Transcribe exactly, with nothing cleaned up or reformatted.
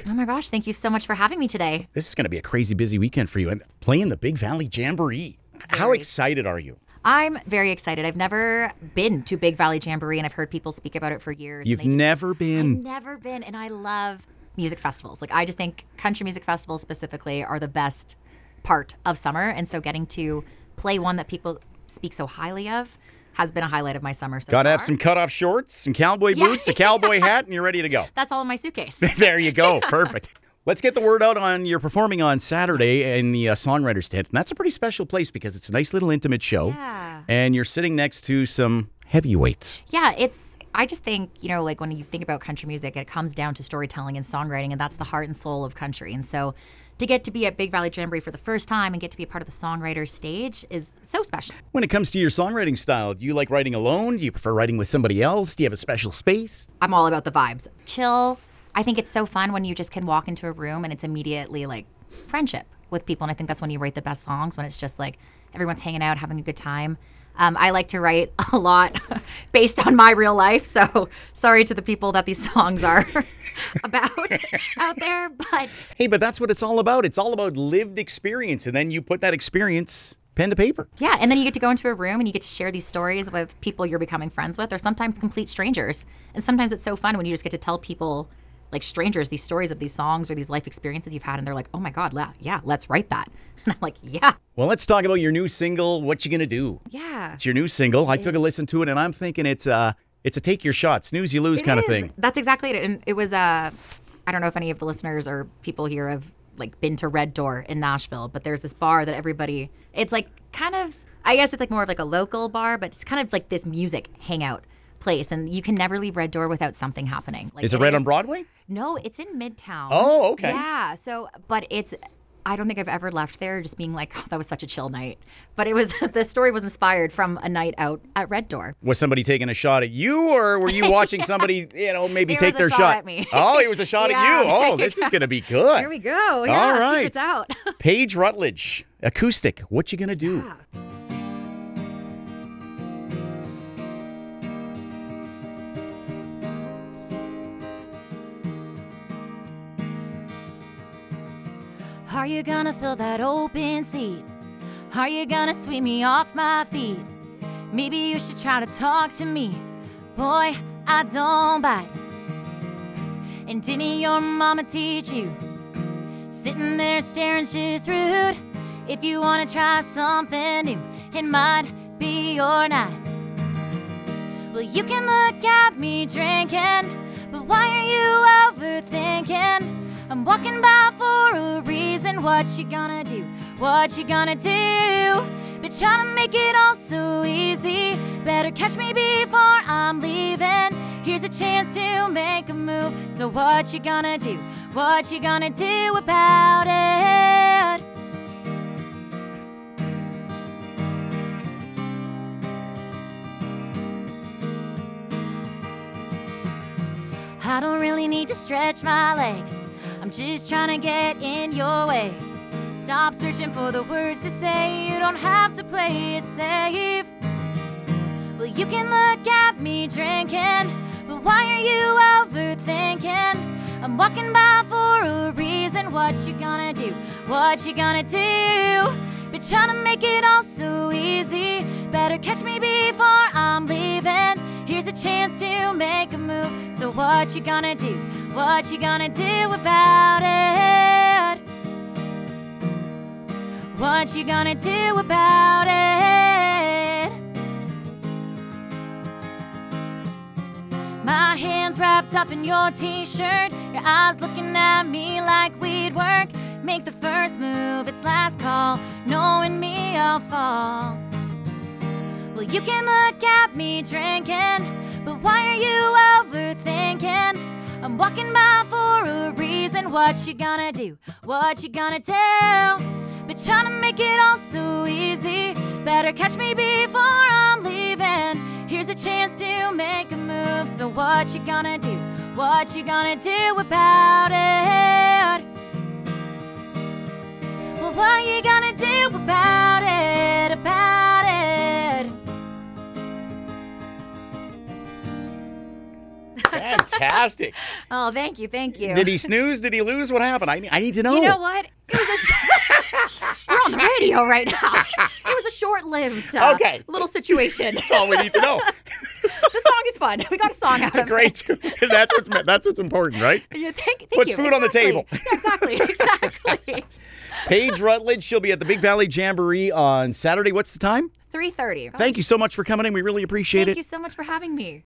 Oh my gosh, thank you so much for having me today. This is going to be a crazy busy weekend for you. And playing the Big Valley Jamboree. Very. How excited are you? I'm very excited. I've never been to Big Valley Jamboree, and I've heard people speak about it for years. You've never just, been? I've never been, and I love music festivals. Like, I just think country music festivals specifically are the best part of summer, and so getting to play one that people speak so highly of has been a highlight of my summer so Got to far. have some cutoff shorts, some cowboy Yeah. boots, a cowboy hat, and you're ready to go. That's all in my suitcase. There you go. Perfect. Let's get the word out on you're performing on Saturday in the uh, Songwriters Tent. And that's a pretty special place because it's a nice little intimate show. Yeah. And you're sitting next to some heavyweights. Yeah, it's, I just think, you know, like when you think about country music, it comes down to storytelling and songwriting, and that's the heart and soul of country. And so to get to be at Big Valley Jamboree for the first time and get to be a part of the songwriters stage is so special. When it comes to your songwriting style, do you like writing alone? Do you prefer writing with somebody else? Do you have a special space? I'm all about the vibes. Chill. I think it's so fun when you just can walk into a room and it's immediately like friendship with people. And I think that's when you write the best songs, when it's just like everyone's hanging out, having a good time. Um, I like to write a lot based on my real life. So sorry to the people that these songs are about out there. But Hey, but that's what it's all about. It's all about lived experience. And then you put that experience pen to paper. yeah, and then you get to go into a room and you get to share these stories with people you're becoming friends with, or sometimes complete strangers. And sometimes it's so fun when you just get to tell people, like strangers, these stories of these songs or these life experiences you've had, and they're like, oh my God, la- yeah, let's write that. And I'm like, yeah. Well, let's talk about your new single, What You Gonna Do? Yeah. It's your new single. I took a is. listen to it, and I'm thinking it's uh, it's a take your shot, snooze you lose It kind of is. thing. That's exactly it. And it was, uh, I don't know if any of the listeners or people here have like been to Red Door in Nashville, but there's this bar that everybody, it's like kind of, I guess it's like more of like a local bar, but it's kind of like this music hangout place. And you can never leave Red Door without something happening. Like Is it right on Broadway? No, it's in Midtown. Oh, okay. Yeah. So, but it's, I don't think I've ever left there just being like, oh, that was such a chill night. But it was, the story was inspired from a night out at Red Door. Was somebody taking a shot at you, or were you watching somebody, you know, maybe It take was a their shot shot? at me. Oh, it was a shot Yeah. at you. Oh, this is going to be good. Here we go. Yeah, All right. secret's out. Paige Rutledge, acoustic. What you gonna do? Yeah. Are you gonna fill that open seat? Are you gonna sweep me off my feet? Maybe you should try to talk to me. Boy, I don't bite. And didn't your mama teach you? Sitting there staring's just rude. If you wanna try something new, it might be your night. Well, you can look at me drinking, but why are you overthinking? I'm walking by for a reason. What you gonna do? What you gonna do? Been trying to make it all so easy. Better catch me before I'm leaving. Here's a chance to make a move. So what you gonna do? What you gonna do about it? I don't really need to stretch my legs. I'm just trying to get in your way. Stop searching for the words to say. You don't have to play it safe. Well, you can look at me drinking, but why are you overthinking? I'm walking by for a reason. What you gonna do? What you gonna do? Been trying to make it all so easy. Better catch me before I'm leaving. Here's a chance to make a move. So what you gonna do? What you gonna do about it? What you gonna do about it? My hands wrapped up in your t-shirt, your eyes looking at me like we'd work. Make the first move, it's last call. Knowing me, I'll fall. Well, you can look at me drinking, but why are you overthinking? I'm walking by for a reason. What you gonna do? What you gonna do? Been trying to make it all so easy. Better catch me before I'm leaving. Here's a chance to make a move. So what you gonna do? What you gonna do about it? Well, what you gonna do about it? About it? fantastic. Oh, thank you, thank you. Did he snooze? Did he lose? What happened? I, I need to know. You know what? It was a sh- We're on the radio right now. It was a short-lived uh, Okay. little situation. That's all we need to know. The song is fun. We got a song out It's a of great. it. That's what's that's what's important, right? Yeah, thank, thank Puts you. food on the Exactly. table. Yeah, exactly, exactly. Paige Rutledge, she'll be at the Big Valley Jamboree on Saturday. What's the time? three thirty. Thank you so much for coming in. We really appreciate Thank it. you so much for having me.